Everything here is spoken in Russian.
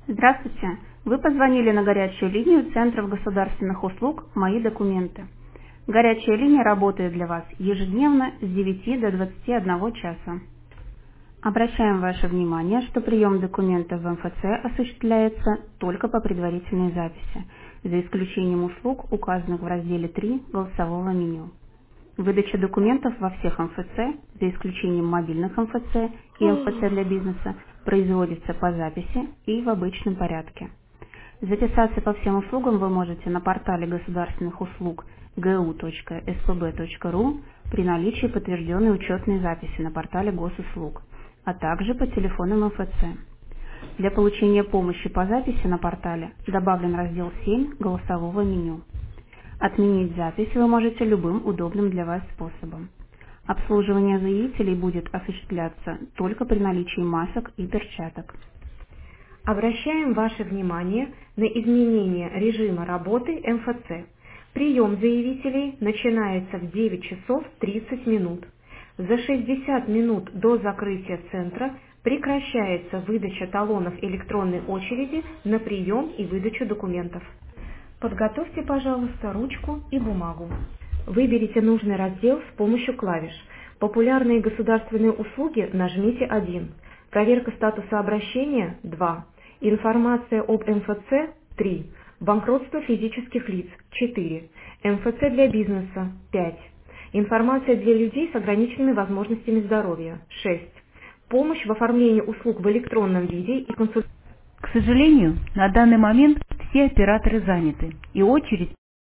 Здравствуйте! Вы позвонили на горячую линию Центров государственных услуг «Мои документы». Горячая линия работает для вас ежедневно с 9 до 21 часа. Обращаем ваше внимание, что прием документов в МФЦ осуществляется только по предварительной записи, за исключением услуг, указанных в разделе 3 голосового меню. Выдача документов во всех МФЦ, за исключением мобильных МФЦ и МФЦ для бизнеса, производится по записи и в обычном порядке. Записаться по всем услугам вы можете на портале государственных услуг gu.spb.ru при наличии подтвержденной учетной записи на портале госуслуг, а также по телефонам МФЦ. Для получения помощи по записи на портале добавлен раздел 7 голосового меню. Отменить запись вы можете любым удобным для вас способом. Обслуживание заявителей будет осуществляться только при наличии масок и перчаток. Обращаем ваше внимание на изменение режима работы МФЦ. Прием заявителей начинается в 9 часов 30 минут. За 60 минут до закрытия центра прекращается выдача талонов электронной очереди на прием и выдачу документов. Подготовьте, пожалуйста, ручку и бумагу. Выберите нужный раздел с помощью клавиш. Популярные государственные услуги нажмите 1. Проверка статуса обращения 2. Информация об МФЦ 3. Банкротство физических лиц 4. МФЦ для бизнеса 5. Информация для людей с ограниченными возможностями здоровья 6. Помощь в оформлении услуг в электронном виде и консультации. К сожалению, на данный момент все операторы заняты, и очередь